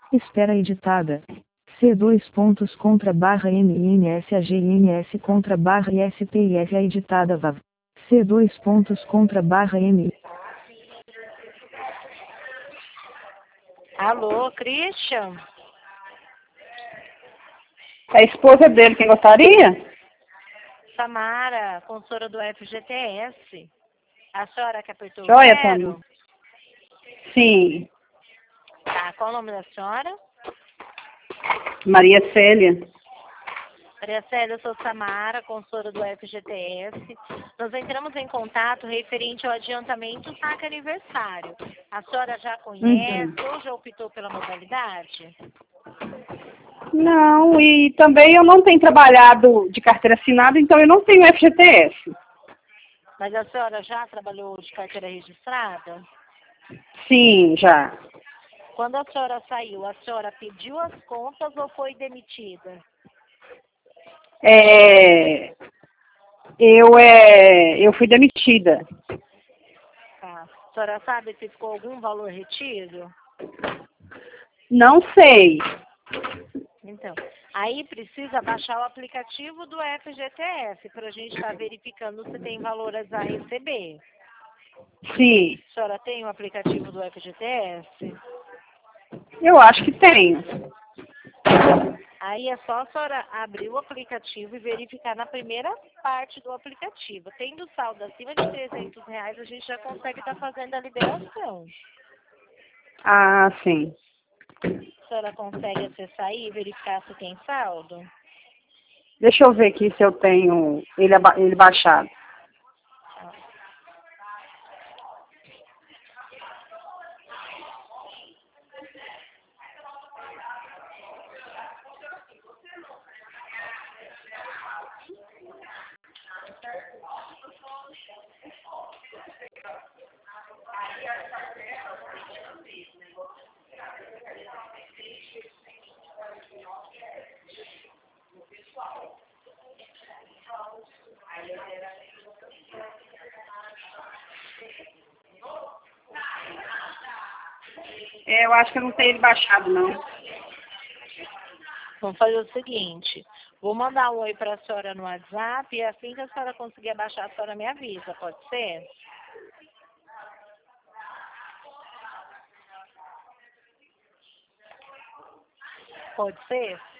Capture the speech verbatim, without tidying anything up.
Espera editada. C dois pontos contra barra M N S A G N S contra barra I S P I F A editada V A V. C dois pontos contra barra M. Alô, Christian? É a esposa dele, quem gostaria? Samara, consultora do F G T S. A senhora que apertou o Joia, zero? Tânia. Sim. Tá, qual o nome da senhora? Maria Célia. Maria Célia, eu sou Samara, consultora do F G T S. Nós entramos em contato referente ao adiantamento saque aniversário. A senhora já conhece Uhum. ou já optou pela modalidade? Não, e também eu não tenho trabalhado de carteira assinada, então eu não tenho F G T S. Mas a senhora já trabalhou de carteira registrada? Sim, já. Quando a senhora saiu, a senhora pediu as contas ou foi demitida? É, eu, é, eu fui demitida. Tá. A senhora sabe se ficou algum valor retido? Não sei. Então, aí precisa baixar o aplicativo do F G T S para a gente estar verificando se tem valores a receber. Sim, A senhora tem o aplicativo do F G T S? eu acho que tenho. Aí é só a senhora abrir o aplicativo e verificar na primeira parte do aplicativo. Tendo saldo acima de trezentos reais, a gente já consegue estar fazendo a liberação. Ah, sim. A senhora consegue acessar aí e verificar se tem saldo? Deixa eu ver aqui se eu tenho ele, aba- ele baixado. É, eu acho que eu não tenho ele baixado, não. Vamos fazer o seguinte, vou mandar um oi para a senhora no WhatsApp e assim que a senhora conseguir baixar, a senhora me avisa, pode ser? Pode ser?